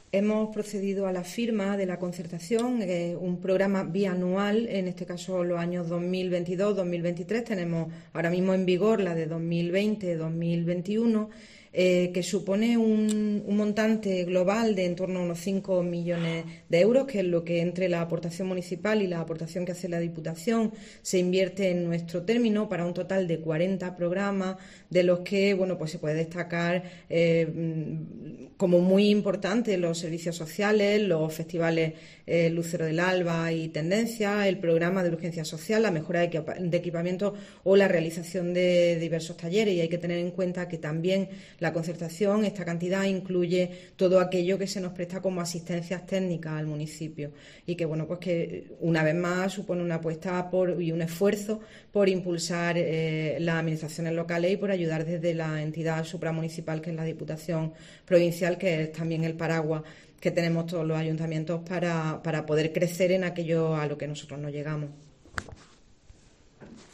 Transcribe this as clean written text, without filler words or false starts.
Hemos procedido a la firma de la concertación, un programa bianual, en este caso los años 2022-2023. Tenemos ahora mismo en vigor la de 2020-2021, que supone un montante global de en torno a unos 5 millones de euros, que es lo que entre la aportación municipal y la aportación que hace la Diputación se invierte en nuestro término, para un total de 40 programas, de los que pues se puede destacar como muy importante los servicios sociales, los festivales Lucero del Alba y Tendencia, el programa de urgencia social, la mejora de equipamiento o la realización de diversos talleres. Y hay que tener en cuenta que también la concertación, esta cantidad, incluye todo aquello que se nos presta como asistencias técnicas al municipio, y que pues que una vez más supone una apuesta y un esfuerzo por impulsar las administraciones locales y por ayudar desde la entidad supramunicipal, que es la Diputación Provincial, que es también el paraguas que tenemos todos los ayuntamientos para poder crecer en aquello a lo que nosotros no llegamos.